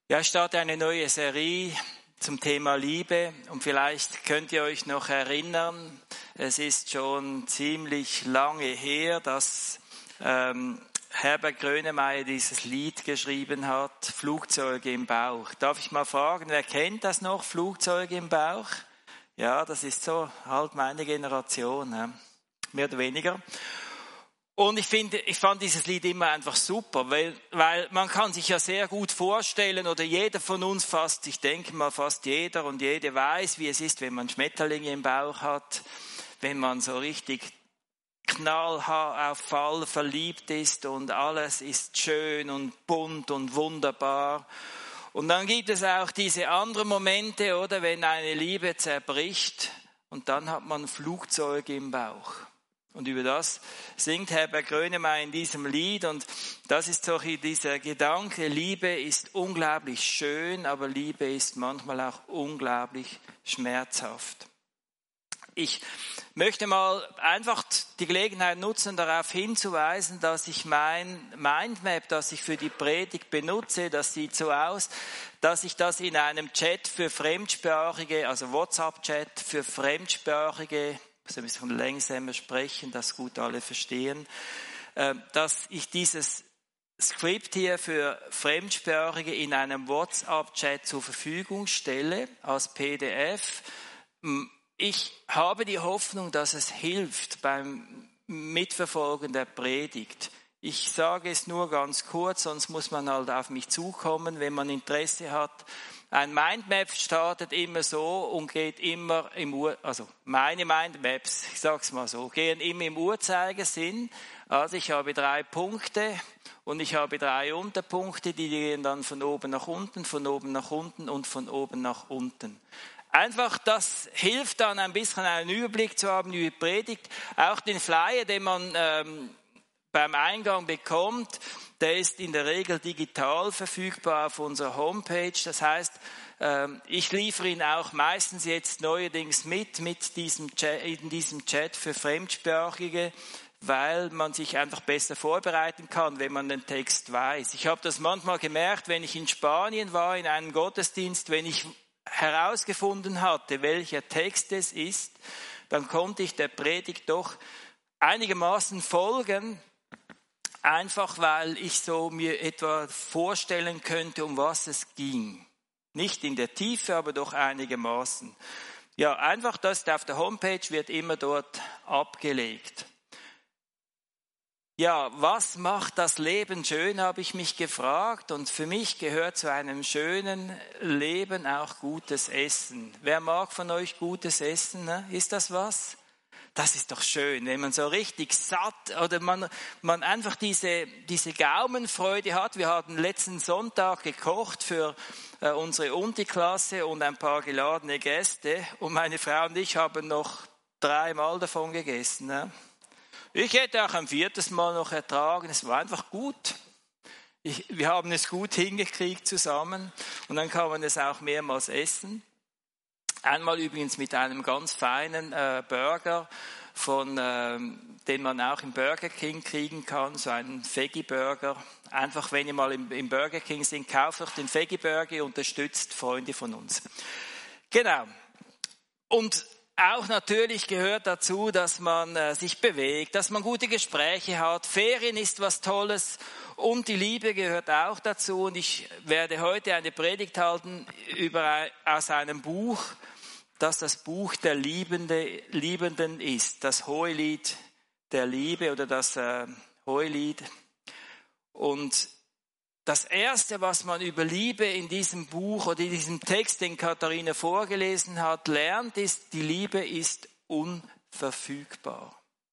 Ja, ich starte eine neue Serie zum Thema Liebe und vielleicht könnt ihr euch noch erinnern, es ist schon ziemlich lange her, dass Herbert Grönemeyer dieses Lied geschrieben hat, Flugzeuge im Bauch. Darf ich mal fragen, wer kennt das noch, Flugzeuge im Bauch? Ja, das ist so halt meine Generation, mehr oder weniger. Und ich fand dieses Lied immer einfach super, weil man kann sich ja sehr gut vorstellen, oder jeder von uns fast, ich denke mal fast jeder und jede weiß, wie es ist, wenn man Schmetterlinge im Bauch hat, wenn man so richtig knallhart auf Fall verliebt ist und alles ist schön und bunt und wunderbar. Und dann gibt es auch diese anderen Momente, oder, wenn eine Liebe zerbricht und dann hat man Flugzeuge im Bauch. Und über das singt Herbert Grönemeyer in diesem Lied. Und das ist so dieser Gedanke, Liebe ist unglaublich schön, aber Liebe ist manchmal auch unglaublich schmerzhaft. Ich möchte mal einfach die Gelegenheit nutzen, darauf hinzuweisen, dass ich mein Mindmap, das ich für die Predigt benutze, das sieht so aus, dass ich das in einem Chat für Fremdsprachige, also WhatsApp-Chat für Fremdsprachige, ein bisschen langsamer sprechen, dass gut alle verstehen, dass ich dieses Skript hier für Fremdsprachige in einem WhatsApp-Chat zur Verfügung stelle, als PDF. Ich habe die Hoffnung, dass es hilft beim Mitverfolgen der Predigt. Ich sage es nur ganz kurz, sonst muss man halt auf mich zukommen, wenn man Interesse hat. Ein Mindmap startet immer so und geht immer meine Mindmaps, ich sag's mal so, gehen immer im Uhrzeigersinn. Also ich habe 3 Punkte und ich habe 3 Unterpunkte, die gehen dann von oben nach unten, von oben nach unten und von oben nach unten. Einfach, das hilft dann ein bisschen einen Überblick zu haben über die Predigt. Auch den Flyer, den man beim Eingang bekommt, der ist in der Regel digital verfügbar auf unserer Homepage. Das heißt, ich liefere ihn auch meistens jetzt neuerdings mit in diesem Chat für Fremdsprachige, weil man sich einfach besser vorbereiten kann, wenn man den Text weiß. Ich habe das manchmal gemerkt, wenn ich in Spanien war, in einem Gottesdienst, wenn ich herausgefunden hatte, welcher Text es ist, dann konnte ich der Predigt doch einigermaßen folgen, einfach weil ich so mir etwa vorstellen könnte, um was es ging. Nicht in der Tiefe, aber doch einigermaßen. Ja, einfach das auf der Homepage wird immer dort abgelegt. Ja, was macht das Leben schön, habe ich mich gefragt. Und für mich gehört zu einem schönen Leben auch gutes Essen. Wer mag von euch gutes Essen? Ne? Ist das was? Das ist doch schön, wenn man so richtig satt oder man einfach diese Gaumenfreude hat. Wir hatten letzten Sonntag gekocht für unsere Unti-Klasse und ein paar geladene Gäste. Und meine Frau und ich haben noch 3-mal davon gegessen. Ne? Ich hätte auch ein 4. Mal noch ertragen. Es war einfach gut. Wir haben es gut hingekriegt zusammen und dann kann man es auch mehrmals essen. Einmal übrigens mit einem ganz feinen Burger, den man auch im Burger King kriegen kann, so einen Veggie-Burger. Einfach, wenn ihr mal im Burger King seid, kauft euch den Veggie-Burger, unterstützt Freunde von uns. Genau. Und auch natürlich gehört dazu, dass man sich bewegt, dass man gute Gespräche hat. Ferien ist was Tolles und die Liebe gehört auch dazu. Und ich werde heute eine Predigt halten aus einem Buch, das Buch der Liebenden ist. Das Hohelied der Liebe oder das Hohelied. Und das Erste, was man über Liebe in diesem Buch oder in diesem Text, den Katharina vorgelesen hat, lernt, ist, die Liebe ist unverfügbar.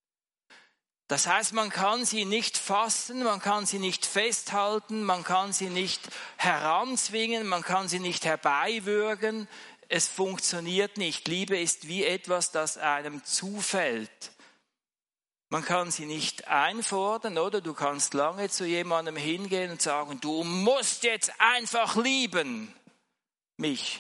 Das heißt, man kann sie nicht fassen, man kann sie nicht festhalten, man kann sie nicht heranzwingen, man kann sie nicht herbeiwürgen. Es funktioniert nicht. Liebe ist wie etwas, das einem zufällt. Man kann sie nicht einfordern, oder? Du kannst lange zu jemandem hingehen und sagen, du musst jetzt einfach lieben mich.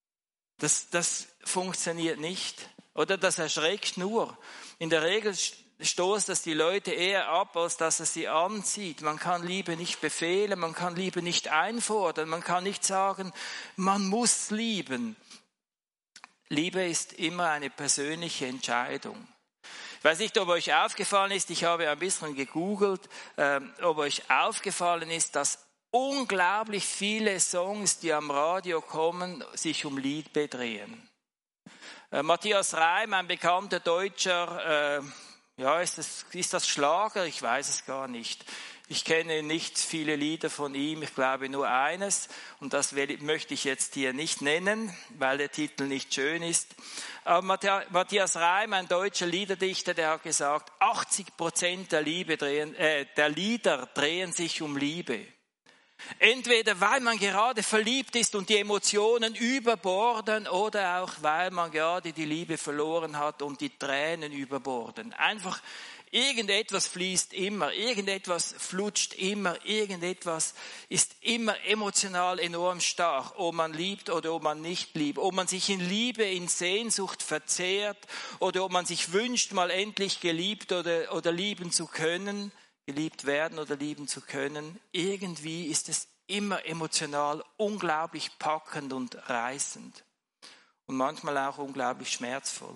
Das funktioniert nicht. Oder das erschreckt nur. In der Regel stoßt das die Leute eher ab, als dass es sie anzieht. Man kann Liebe nicht befehlen, man kann Liebe nicht einfordern, man kann nicht sagen, man muss lieben. Liebe ist immer eine persönliche Entscheidung. Ich weiß nicht, ob euch aufgefallen ist, ich habe ein bisschen gegoogelt, ob euch aufgefallen ist, dass unglaublich viele Songs, die am Radio kommen, sich um Liebe drehen. Matthias Reim, ein bekannter Deutscher, ist das Schlager? Ich weiß es gar nicht. Ich kenne nicht viele Lieder von ihm, ich glaube nur eines. Und das möchte ich jetzt hier nicht nennen, weil der Titel nicht schön ist. Aber Matthias Reim, ein deutscher Liederdichter, der hat gesagt, 80% der Lieder drehen sich um Liebe. Entweder weil man gerade verliebt ist und die Emotionen überborden oder auch weil man gerade die Liebe verloren hat und die Tränen überborden. Einfach irgendetwas fließt immer, irgendetwas flutscht immer, irgendetwas ist immer emotional enorm stark, ob man liebt oder ob man nicht liebt, ob man sich in Liebe, in Sehnsucht verzehrt oder ob man sich wünscht, mal endlich geliebt oder lieben zu können. Geliebt werden oder lieben zu können, irgendwie ist es immer emotional unglaublich packend und reißend und manchmal auch unglaublich schmerzvoll.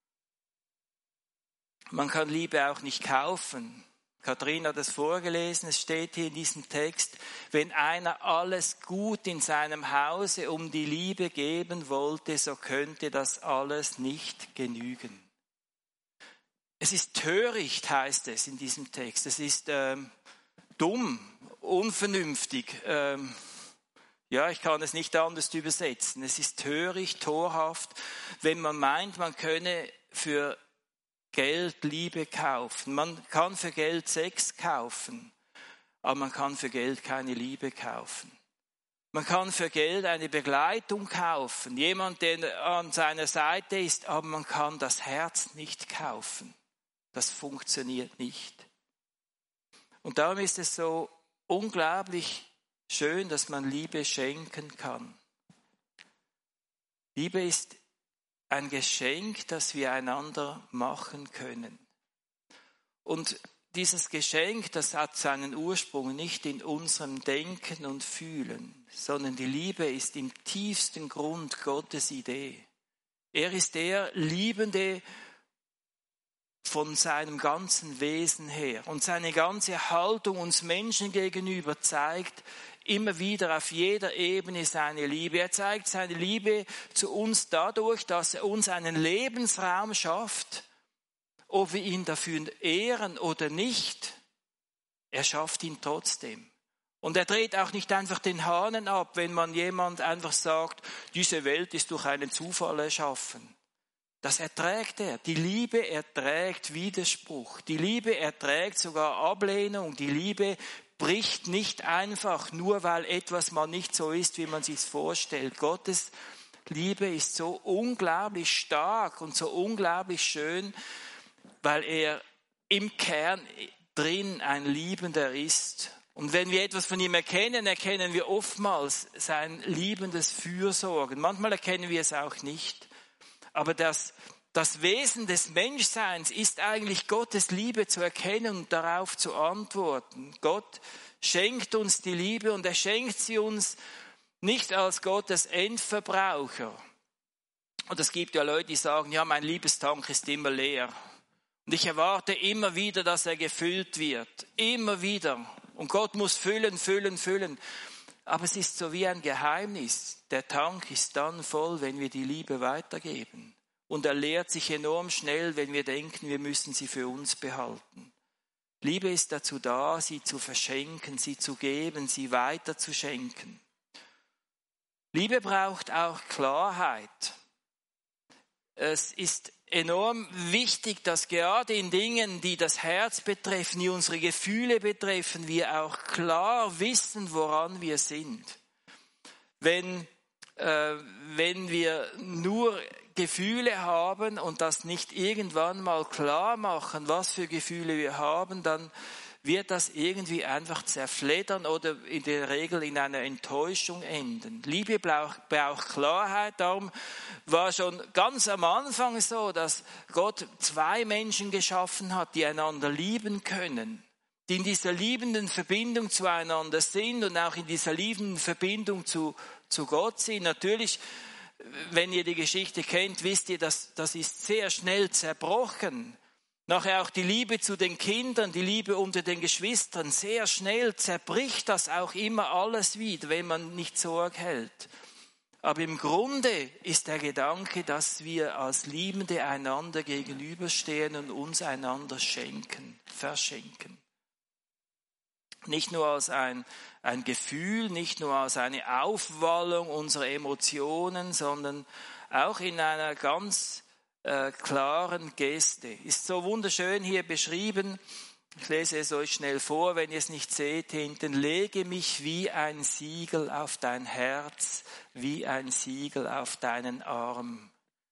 Man kann Liebe auch nicht kaufen. Katrin hat es vorgelesen, es steht hier in diesem Text, wenn einer alles gut in seinem Hause um die Liebe geben wollte, so könnte das alles nicht genügen. Es ist töricht, heißt es in diesem Text. Es ist dumm, unvernünftig. Ich kann es nicht anders übersetzen. Es ist töricht, torhaft, wenn man meint, man könne für Geld Liebe kaufen. Man kann für Geld Sex kaufen, aber man kann für Geld keine Liebe kaufen. Man kann für Geld eine Begleitung kaufen, jemand, der an seiner Seite ist, aber man kann das Herz nicht kaufen. Das funktioniert nicht. Und darum ist es so unglaublich schön, dass man Liebe schenken kann. Liebe ist ein Geschenk, das wir einander machen können. Und dieses Geschenk, das hat seinen Ursprung nicht in unserem Denken und Fühlen, sondern die Liebe ist im tiefsten Grund Gottes Idee. Er ist der Liebende von seinem ganzen Wesen her. Und seine ganze Haltung uns Menschen gegenüber zeigt immer wieder auf jeder Ebene seine Liebe. Er zeigt seine Liebe zu uns dadurch, dass er uns einen Lebensraum schafft, ob wir ihn dafür ehren oder nicht. Er schafft ihn trotzdem. Und er dreht auch nicht einfach den Hahn ab, wenn man jemand einfach sagt, diese Welt ist durch einen Zufall erschaffen. Das erträgt er. Die Liebe erträgt Widerspruch. Die Liebe erträgt sogar Ablehnung. Die Liebe bricht nicht einfach, nur weil etwas mal nicht so ist, wie man sich vorstellt. Gottes Liebe ist so unglaublich stark und so unglaublich schön, weil er im Kern drin ein Liebender ist. Und wenn wir etwas von ihm erkennen, erkennen wir oftmals sein liebendes Fürsorgen. Manchmal erkennen wir es auch nicht. Aber das Wesen des Menschseins ist eigentlich Gottes Liebe zu erkennen und darauf zu antworten. Gott schenkt uns die Liebe und er schenkt sie uns nicht als Gottes Endverbraucher. Und es gibt ja Leute, die sagen, ja, mein Liebestank ist immer leer. Und ich erwarte immer wieder, dass er gefüllt wird. Immer wieder. Und Gott muss füllen, füllen, füllen. Aber es ist so wie ein Geheimnis. Der Tank ist dann voll, wenn wir die Liebe weitergeben. Und er leert sich enorm schnell, wenn wir denken, wir müssen sie für uns behalten. Liebe ist dazu da, sie zu verschenken, sie zu geben, sie weiterzuschenken. Liebe braucht auch Klarheit. Es ist enorm wichtig, dass gerade in Dingen, die das Herz betreffen, die unsere Gefühle betreffen, wir auch klar wissen, woran wir sind. Wenn wir nur Gefühle haben und das nicht irgendwann mal klar machen, was für Gefühle wir haben, dann wird das irgendwie einfach zerfleddern oder in der Regel in einer Enttäuschung enden. Liebe braucht Klarheit. Darum war schon ganz am Anfang so, dass Gott 2 Menschen geschaffen hat, die einander lieben können, die in dieser liebenden Verbindung zueinander sind und auch in dieser liebenden Verbindung zu Gott sind. Natürlich, wenn ihr die Geschichte kennt, wisst ihr, dass das ist sehr schnell zerbrochen. Nachher auch die Liebe zu den Kindern, die Liebe unter den Geschwistern, sehr schnell zerbricht das auch immer alles wieder, wenn man nicht Sorge hält. Aber im Grunde ist der Gedanke, dass wir als Liebende einander gegenüberstehen und uns einander verschenken. Nicht nur als ein Gefühl, nicht nur als eine Aufwallung unserer Emotionen, sondern auch in einer ganz klaren Geste. Ist so wunderschön hier beschrieben. Ich lese es euch schnell vor, wenn ihr es nicht seht hinten. Lege mich wie ein Siegel auf dein Herz, wie ein Siegel auf deinen Arm.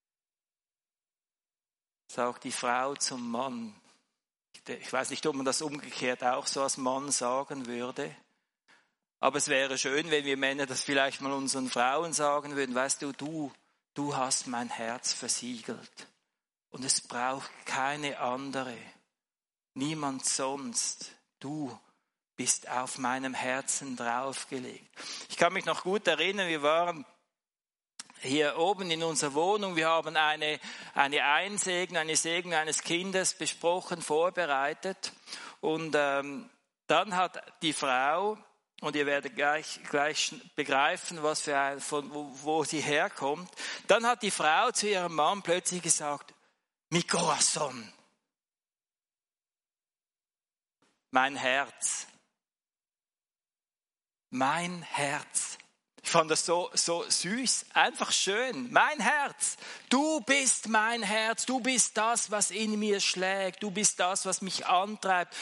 Sagt die Frau zum Mann. Ich weiß nicht, ob man das umgekehrt auch so als Mann sagen würde. Aber es wäre schön, wenn wir Männer das vielleicht mal unseren Frauen sagen würden. Weißt du hast mein Herz versiegelt. Und es braucht keine andere. Niemand sonst. Du bist auf meinem Herzen draufgelegt. Ich kann mich noch gut erinnern, wir waren hier oben in unserer Wohnung. Wir haben eine Einsegnung, eine Segnung eines Kindes besprochen, vorbereitet. Und dann hat die Frau, und ihr werdet gleich begreifen, wo sie herkommt. Dann hat die Frau zu ihrem Mann plötzlich gesagt, mi corazón, mein Herz. Mein Herz. Ich fand das so süß, einfach schön. Mein Herz. Du bist mein Herz. Du bist das, was in mir schlägt. Du bist das, was mich antreibt.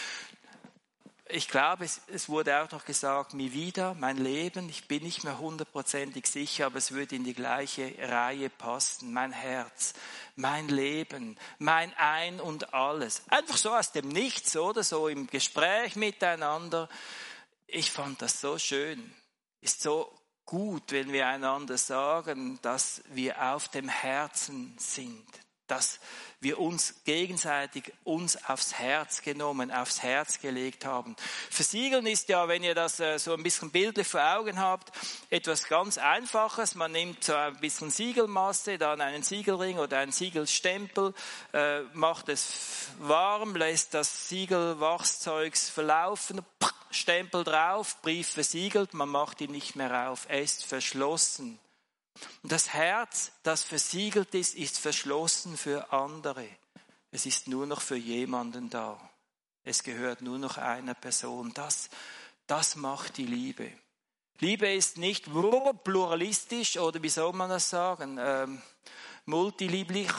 Ich glaube, es wurde auch noch gesagt, mi vida, mein Leben. Ich bin nicht mehr 100% sicher, aber es würde in die gleiche Reihe passen. Mein Herz, mein Leben, mein Ein und Alles. Einfach so aus dem Nichts, oder? So im Gespräch miteinander. Ich fand das so schön. Ist so gut, wenn wir einander sagen, dass wir auf dem Herzen sind. Dass wir uns gegenseitig aufs Herz genommen, aufs Herz gelegt haben. Versiegeln ist ja, wenn ihr das so ein bisschen bildlich vor Augen habt, etwas ganz Einfaches. Man nimmt so ein bisschen Siegelmasse, dann einen Siegelring oder einen Siegelstempel, macht es warm, lässt das Siegelwachszeugs verlaufen, Stempel drauf, Brief versiegelt, man macht ihn nicht mehr auf, er ist verschlossen. Und das Herz, das versiegelt ist verschlossen für andere. Es ist nur noch für jemanden da. Es gehört nur noch einer Person. Das macht die Liebe. Liebe ist nicht pluralistisch oder wie soll man das sagen, multilieblich,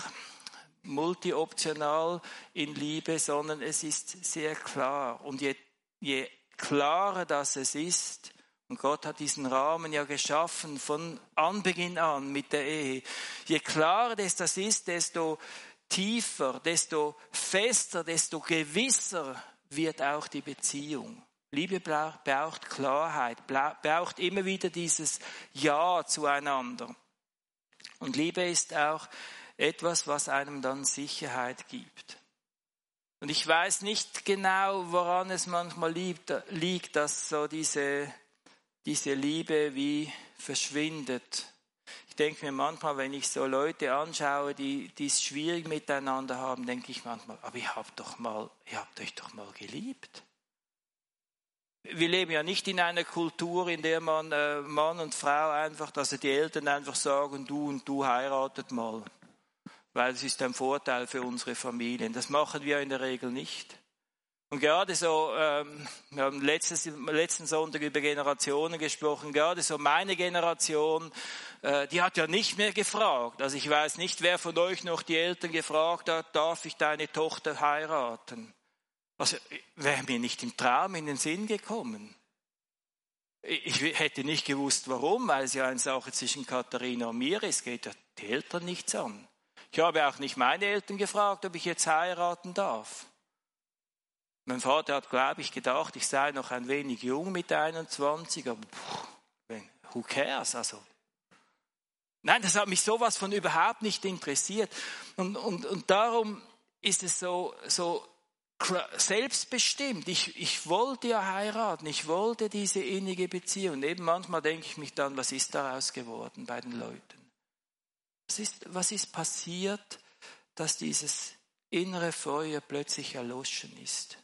multioptional in Liebe, sondern es ist sehr klar. Und je klarer das es ist, und Gott hat diesen Rahmen ja geschaffen von Anbeginn an mit der Ehe. Je klarer das ist, desto tiefer, desto fester, desto gewisser wird auch die Beziehung. Liebe braucht Klarheit, braucht immer wieder dieses Ja zueinander. Und Liebe ist auch etwas, was einem dann Sicherheit gibt. Und ich weiß nicht genau, woran es manchmal liegt, dass so diese Liebe wie verschwindet. Ich denke mir manchmal, wenn ich so Leute anschaue, die es schwierig miteinander haben, denke ich manchmal, aber ihr habt euch doch mal geliebt. Wir leben ja nicht in einer Kultur, in der man Mann und Frau einfach, also die Eltern einfach sagen, du und du heiratet mal, weil es ist ein Vorteil für unsere Familien. Das machen wir in der Regel nicht. Und gerade so, wir haben letzten Sonntag über Generationen gesprochen, gerade so meine Generation, die hat ja nicht mehr gefragt. Also ich weiß nicht, wer von euch noch die Eltern gefragt hat, darf ich deine Tochter heiraten? Also wäre mir nicht im Traum in den Sinn gekommen. Ich hätte nicht gewusst, warum, weil es ja eine Sache zwischen Katharina und mir ist, geht ja die Eltern nichts an. Ich habe auch nicht meine Eltern gefragt, ob ich jetzt heiraten darf. Mein Vater hat, glaube ich, gedacht, ich sei noch ein wenig jung mit 21, aber who cares, also. Nein, das hat mich sowas von überhaupt nicht interessiert. Und darum ist es so selbstbestimmt. Ich wollte ja heiraten, ich wollte diese innige Beziehung. Und eben manchmal denke ich mich dann, was ist daraus geworden bei den Leuten? Was ist passiert, dass dieses innere Feuer plötzlich erloschen ist?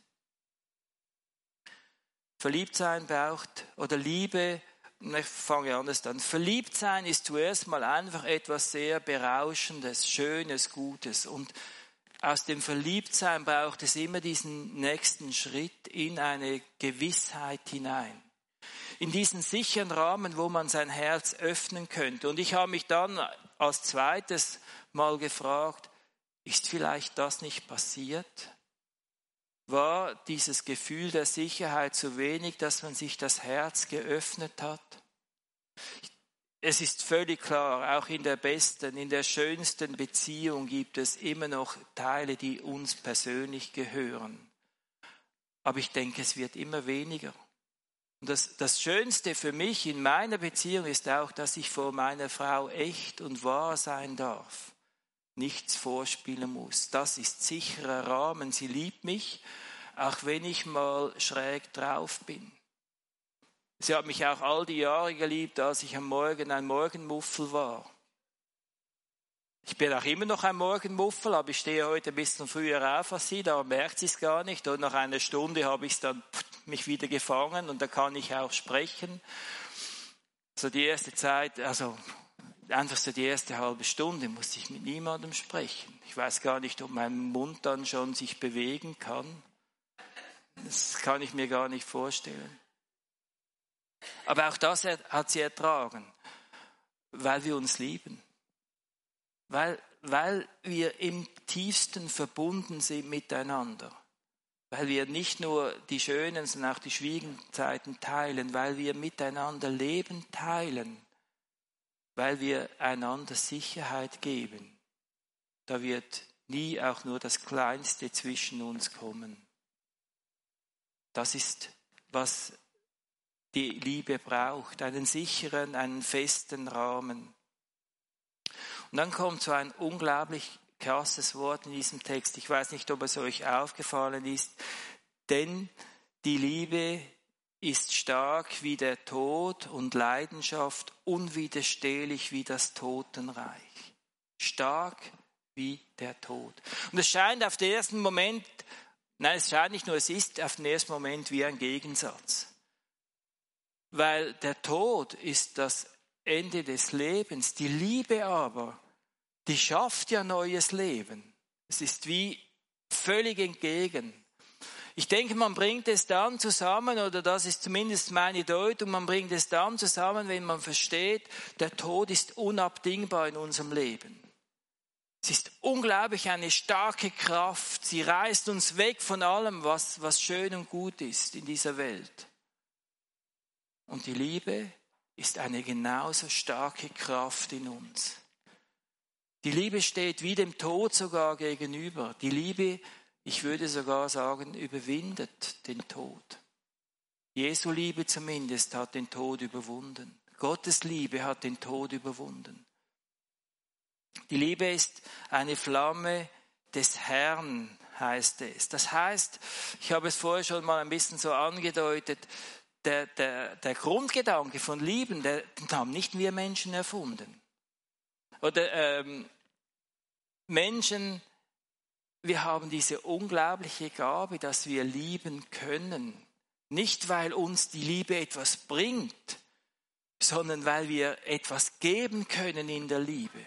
Verliebtsein braucht, oder Liebe, ich fange anders an. Verliebtsein ist zuerst mal einfach etwas sehr Berauschendes, Schönes, Gutes. Und aus dem Verliebtsein braucht es immer diesen nächsten Schritt in eine Gewissheit hinein. In diesen sicheren Rahmen, wo man sein Herz öffnen könnte. Und ich habe mich dann als zweites mal gefragt, ist vielleicht das nicht passiert? War dieses Gefühl der Sicherheit so wenig, dass man sich das Herz geöffnet hat? Es ist völlig klar, auch in der besten, in der schönsten Beziehung gibt es immer noch Teile, die uns persönlich gehören. Aber ich denke, es wird immer weniger. Und das Schönste für mich in meiner Beziehung ist auch, dass ich vor meiner Frau echt und wahr sein darf. Nichts vorspielen muss. Das ist sicherer Rahmen. Sie liebt mich, auch wenn ich mal schräg drauf bin. Sie hat mich auch all die Jahre geliebt, als ich am Morgen ein Morgenmuffel war. Ich bin auch immer noch ein Morgenmuffel, aber ich stehe heute ein bisschen früher auf als sie, da merkt sie es gar nicht. Und nach einer Stunde habe ich dann mich wieder gefangen und da kann ich auch sprechen. So die erste Zeit, also einfach so die erste halbe Stunde musste ich mit niemandem sprechen. Ich weiß gar nicht, ob mein Mund dann schon sich bewegen kann. Das kann ich mir gar nicht vorstellen. Aber auch das hat sie ertragen, weil wir uns lieben. Weil wir im tiefsten verbunden sind miteinander. Weil wir nicht nur die schönen, sondern auch die schwierigen Zeiten teilen. Weil wir miteinander Leben teilen. Weil wir einander Sicherheit geben. Da wird nie auch nur das Kleinste zwischen uns kommen. Das ist, was die Liebe braucht. Einen sicheren, einen festen Rahmen. Und dann kommt so ein unglaublich krasses Wort in diesem Text. Ich weiß nicht, ob es euch aufgefallen ist. Denn die Liebe ist stark wie der Tod und Leidenschaft unwiderstehlich wie das Totenreich. Stark wie der Tod. Und es scheint auf den ersten Moment, es scheint nicht nur, es ist auf den ersten Moment wie ein Gegensatz. Weil der Tod ist das Ende des Lebens. Die Liebe aber, die schafft ja neues Leben. Es ist wie völlig entgegen. Ich denke, man bringt es dann zusammen, oder das ist zumindest meine Deutung, man bringt es dann zusammen, wenn man versteht, der Tod ist unabdingbar in unserem Leben. Es ist unglaublich eine starke Kraft. Sie reißt uns weg von allem, was schön und gut ist in dieser Welt. Und die Liebe ist eine genauso starke Kraft in uns. Die Liebe steht wie dem Tod sogar gegenüber. Die Liebe, ich würde sogar sagen, überwindet den Tod. Jesu Liebe zumindest hat den Tod überwunden. Gottes Liebe hat den Tod überwunden. Die Liebe ist eine Flamme des Herrn, heißt es. Das heißt, ich habe es vorher schon mal ein bisschen so angedeutet, der Grundgedanke von Lieben, den haben nicht wir Menschen erfunden. Oder Menschen, wir haben diese unglaubliche Gabe, dass wir lieben können. Nicht, weil uns die Liebe etwas bringt, sondern weil wir etwas geben können in der Liebe.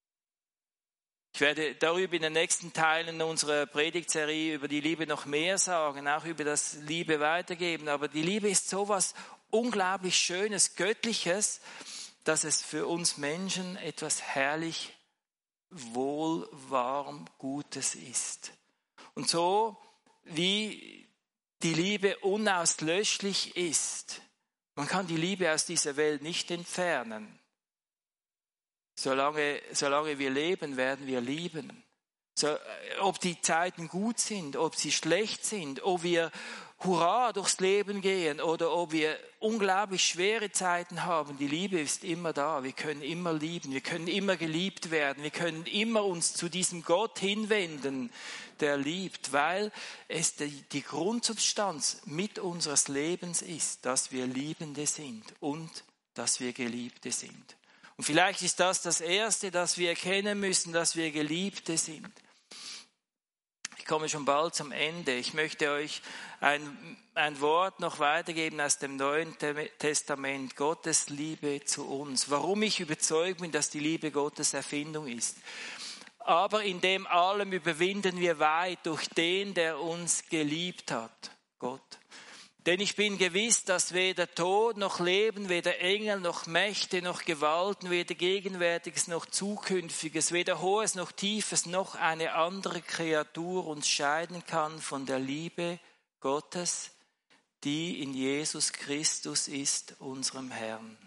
Ich werde darüber in den nächsten Teilen unserer Predigtserie über die Liebe noch mehr sagen, auch über das Liebe weitergeben. Aber die Liebe ist sowas unglaublich Schönes, Göttliches, dass es für uns Menschen etwas herrlich, wohl, warm, Gutes ist. Und so wie die Liebe unauslöschlich ist, man kann die Liebe aus dieser Welt nicht entfernen. Solange wir leben, werden wir lieben. So, ob die Zeiten gut sind, ob sie schlecht sind, ob wir hurra durchs Leben gehen oder ob wir unglaublich schwere Zeiten haben, die Liebe ist immer da. Wir können immer lieben, wir können immer geliebt werden, wir können immer uns zu diesem Gott hinwenden, der liebt, weil es die Grundsubstanz mit unseres Lebens ist, dass wir Liebende sind und dass wir Geliebte sind. Und vielleicht ist das Erste, das wir erkennen müssen, dass wir Geliebte sind. Ich komme schon bald zum Ende. Ich möchte euch ein Wort noch weitergeben aus dem Neuen Testament. Gottes Liebe zu uns. Warum ich überzeugt bin, dass die Liebe Gottes Erfindung ist. Aber in dem allem überwinden wir weit durch den, der uns geliebt hat. Gott. Denn ich bin gewiss, dass weder Tod noch Leben, weder Engel noch Mächte noch Gewalten, weder Gegenwärtiges noch Zukünftiges, weder Hohes noch Tiefes noch eine andere Kreatur uns scheiden kann von der Liebe Gottes, die in Jesus Christus ist, unserem Herrn.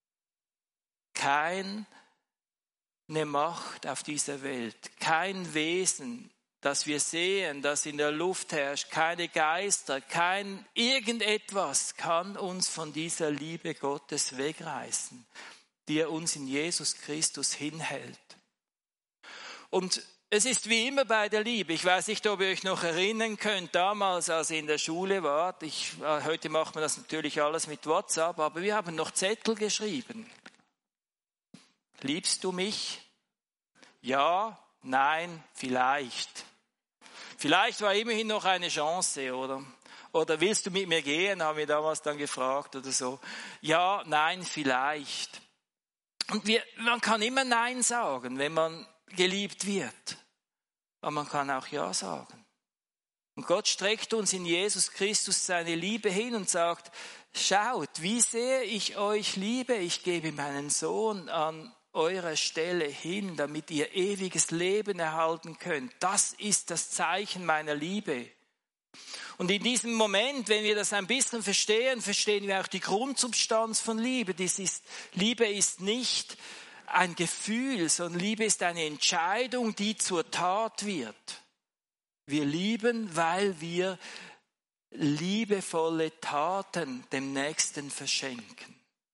Keine Macht auf dieser Welt, kein Wesen, das wir sehen, das in der Luft herrscht, keine Geister, kein irgendetwas kann uns von dieser Liebe Gottes wegreißen, die er uns in Jesus Christus hinhält. Und es ist wie immer bei der Liebe. Ich weiß nicht, ob ihr euch noch erinnern könnt, damals, als ihr in der Schule wart. Heute macht man das natürlich alles mit WhatsApp, aber wir haben noch Zettel geschrieben. Liebst du mich? Ja, nein, vielleicht. Vielleicht war immerhin noch eine Chance, oder? Oder willst du mit mir gehen, haben wir damals dann gefragt oder so. Ja, nein, vielleicht. Und man kann immer Nein sagen, wenn man geliebt wird. Aber man kann auch Ja sagen. Und Gott streckt uns in Jesus Christus seine Liebe hin und sagt, schaut, wie sehr ich euch liebe, ich gebe meinen Sohn an eurer Stelle hin, damit ihr ewiges Leben erhalten könnt. Das ist das Zeichen meiner Liebe. Und in diesem Moment, wenn wir das ein bisschen verstehen, verstehen wir auch die Grundsubstanz von Liebe. Liebe ist nicht ein Gefühl, sondern Liebe ist eine Entscheidung, die zur Tat wird. Wir lieben, weil wir liebevolle Taten dem Nächsten verschenken.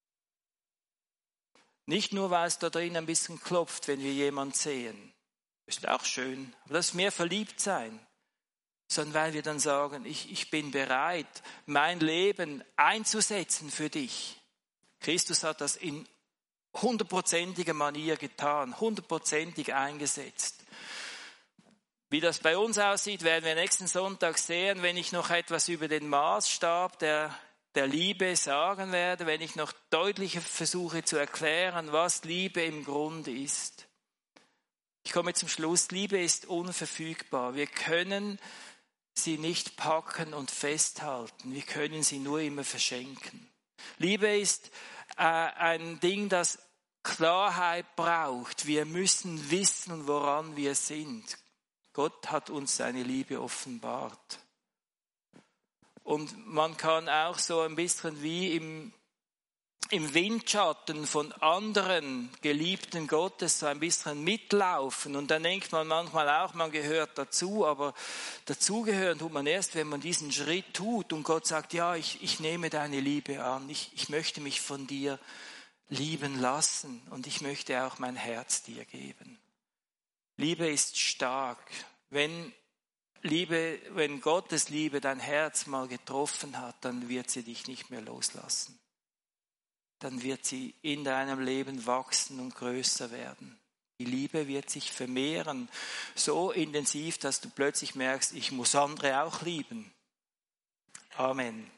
Nicht nur, weil es da drin ein bisschen klopft, wenn wir jemanden sehen. Ist auch schön, aber das ist mehr Verliebtsein. Sondern weil wir dann sagen, ich bin bereit, mein Leben einzusetzen für dich. Christus hat das in 100%iger Manier getan, 100%ig eingesetzt. Wie das bei uns aussieht, werden wir nächsten Sonntag sehen, wenn ich noch etwas über den Maßstab der Liebe sagen werde, wenn ich noch deutlicher versuche zu erklären, was Liebe im Grunde ist. Ich komme zum Schluss. Liebe ist unverfügbar. Wir können sie nicht packen und festhalten. Wir können sie nur immer verschenken. Liebe ist ein Ding, das Klarheit braucht. Wir müssen wissen, woran wir sind. Gott hat uns seine Liebe offenbart. Und man kann auch so ein bisschen wie im Windschatten von anderen Geliebten Gottes so ein bisschen mitlaufen. Und dann denkt man manchmal auch, man gehört dazu, aber dazugehören tut man erst, wenn man diesen Schritt tut und Gott sagt, ja, ich nehme deine Liebe an, ich möchte mich von dir lieben lassen und ich möchte auch mein Herz dir geben. Liebe ist stark. Wenn Gottes Liebe dein Herz mal getroffen hat, dann wird sie dich nicht mehr loslassen. Dann wird sie in deinem Leben wachsen und größer werden. Die Liebe wird sich vermehren, so intensiv, dass du plötzlich merkst, ich muss andere auch lieben. Amen.